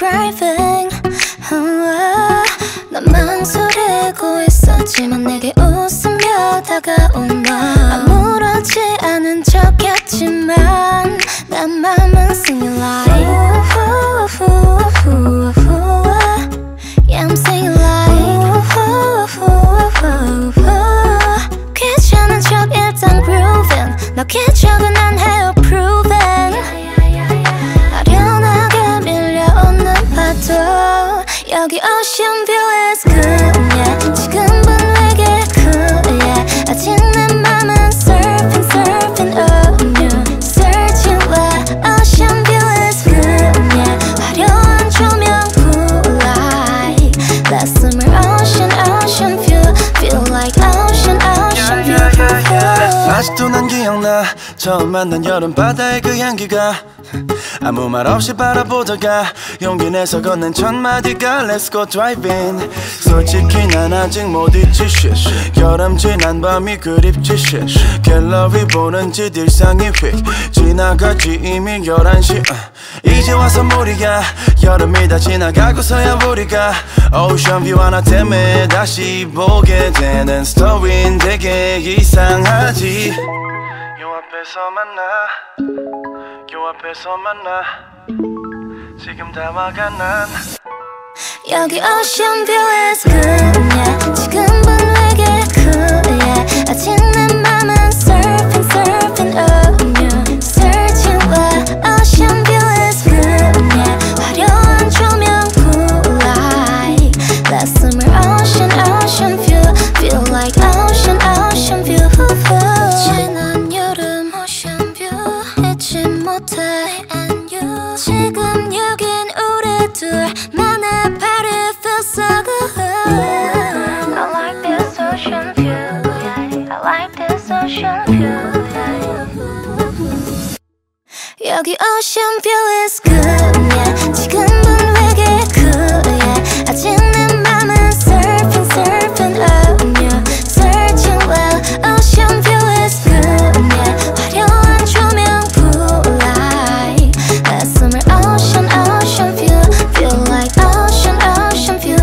driving. 난 망설이고 있었지만 내게 웃으며 다가온 너. 아무렇지 않은 척했지만 난 맘은 singing like Yeah, I'm singing like 귀찮은 척 일단 grooving. 너 기적은 난 해요 proving. 아련하게 밀려오는 파도. 여기 ocean view is good, yeah. 지금 분위기 cool, yeah. 아직 내 맘은 surfing, surfing on you. Searching where ocean view is good, yeah. 화려한 조명 cool light. Last summer ocean, ocean view. Feel like ocean, ocean view. 아직도 난 기억나 처음 만난 여름 바다의 그 향기가 아무 말 없이 바라보다가 용기 내서 건넨 첫 마디가 Let's go driving. 솔직히 난 아직 못 잊지 shit. 여름 지난 밤이 그립지 shit. 갤러리 보는 짓 일상이 휙 지나가지 이미 11시 이제 와서 무리가 여름이 다 지나가고서야 우리가 오션 뷰 하나 때문에 다시 보게 되는 스토리는 되게 이상하지. 요 앞에서 만나 요 앞에서 만나 지금 다 와가 난 여기 ocean view is good, yeah. 지금 분위기 cool, yeah. 아직 내 맘은 surfing, surfing on you. Searching where ocean view is good, yeah. 화려한 조명 cool light. Last summer ocean, ocean view. Feel like ocean, ocean view. 지난 여름 ocean view 잊지 못해 and you. 지금 여긴 우리 둘만의 party feels so good. I like this ocean view, yeah. I like this ocean view, yeah. 여기 ocean view is good, yeah. 지금 분위기 cool, yeah. 아직 내 맘은 surfing, surfing on you. Searching well, ocean view is good, yeah. 화려한 조명 cool light. Last summer ocean, ocean view. Feel like ocean, ocean view.